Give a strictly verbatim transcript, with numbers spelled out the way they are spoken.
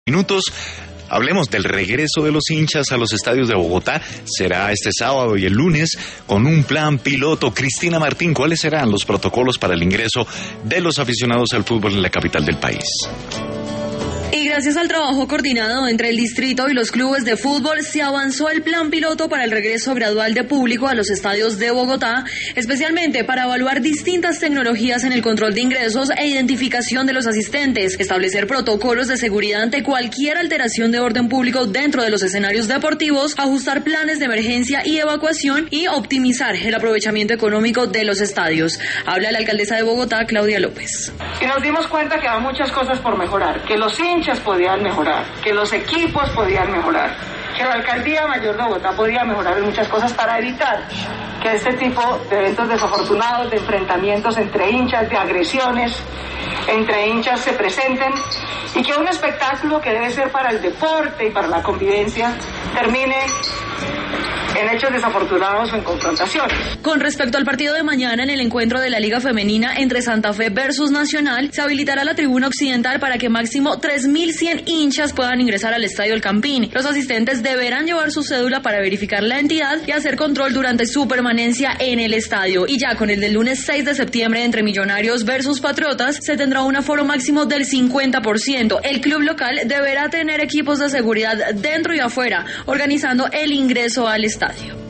Minutos. Hablemos del regreso de los hinchas a los estadios de Bogotá. Será este sábado y el lunes con un plan piloto. Cristina Martín, ¿cuáles serán los protocolos para el ingreso de los aficionados al fútbol en la capital del país? Y gracias al trabajo coordinado entre el distrito y los clubes de fútbol, se avanzó el plan piloto para el regreso gradual de público a los estadios de Bogotá, especialmente para evaluar distintas tecnologías en el control de ingresos e identificación de los asistentes, establecer protocolos de seguridad ante cualquier alteración de orden público dentro de los escenarios deportivos, ajustar planes de emergencia y evacuación y optimizar el aprovechamiento económico de los estadios. Habla la alcaldesa de Bogotá, Claudia López. Y nos dimos cuenta que había muchas cosas por mejorar, que los hinchas podían mejorar, que los equipos podían mejorar, que la alcaldía mayor de Bogotá podía mejorar en muchas cosas para evitar que este tipo de eventos desafortunados, de enfrentamientos entre hinchas, de agresiones entre hinchas se presenten y que un espectáculo que debe ser para el deporte y para la convivencia termine en hechos desafortunados o en confrontaciones. Con respecto al partido de mañana en el encuentro de la Liga Femenina entre Santa Fe versus Nacional, se habilitará la tribuna occidental para que máximo tres mil cien hinchas puedan ingresar al Estadio El Campín. Los asistentes deberán llevar su cédula para verificar la entidad y hacer control durante su permanencia en el estadio. Y ya con el del lunes seis de septiembre entre Millonarios versus Patriotas, se tendrá un aforo máximo del cincuenta por ciento. El club local deberá tener equipos de seguridad dentro y afuera, organizando el ingreso al estadio.